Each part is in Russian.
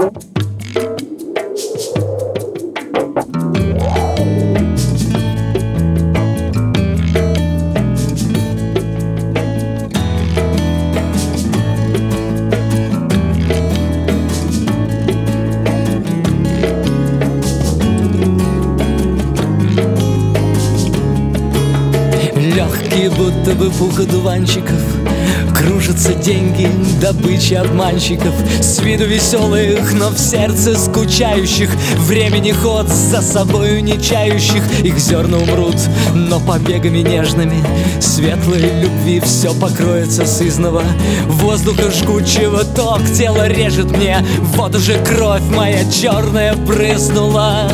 Легкие, будто бы пух одуванчиков, кружатся деньги, добыча обманщиков. С виду веселых, но в сердце скучающих, времени ход за собою не чающих. Их зерна умрут, но побегами нежными светлой любви все покроется сызново. Воздуха жгучего ток тело режет мне, вот уже кровь моя черная брызнула.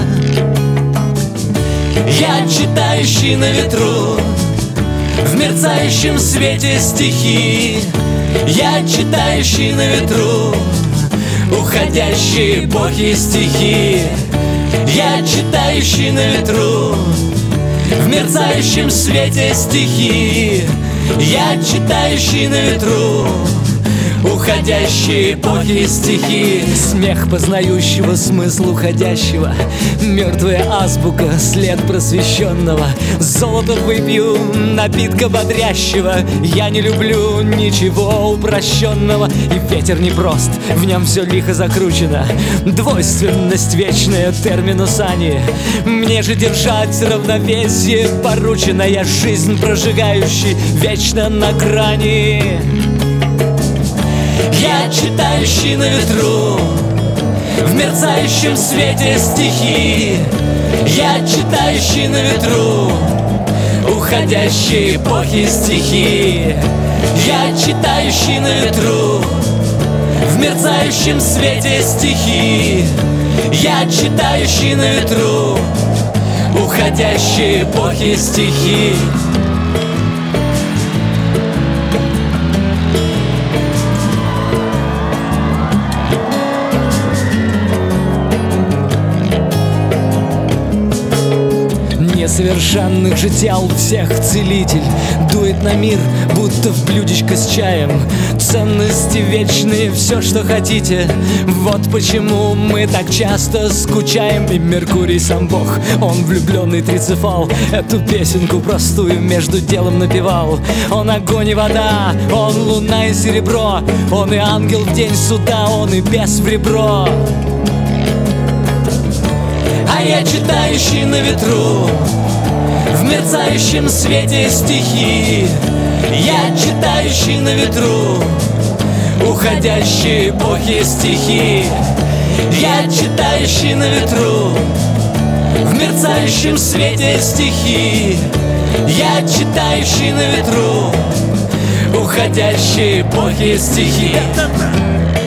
Я читающий на ветру, в мерцающем свете стихи. Я читающий на ветру уходящие эпохи стихи. Я читающий на ветру в мерцающем свете стихи. Я читающий на ветру уходящие эпохи стихи. Смех познающего смысл уходящего, мертвая азбука, след просвещенного. Золото выпью, напитка бодрящего. Я не люблю ничего упрощенного. И ветер непрост, в нем все лихо закручено. Двойственность вечная, терминус ани. Мне же держать равновесие поручено. Я жизнь прожигающий вечно на грани. Я читающий на ветру в мерцающем свете стихи. Я читающий на ветру уходящие эпохи стихи. Я читающий на ветру в мерцающем свете стихи. Я читающий на ветру уходящие эпохи стихи. Несовершенных же тел всех целитель дует на мир, будто в блюдечко с чаем. Ценности вечные, все, что хотите. Вот почему мы так часто скучаем. И Меркурий сам Бог, он влюбленный трицефал, эту песенку простую между делом напевал. Он огонь и вода, он луна и серебро, он и ангел в день суда, он и бес в ребро. А я читающий на ветру в мерцающем свете стихи. Я читающий на ветру уходящие эпохи стихи. Я читающий на ветру в мерцающем свете стихи. Я читающий на ветру уходящие эпохи стихи.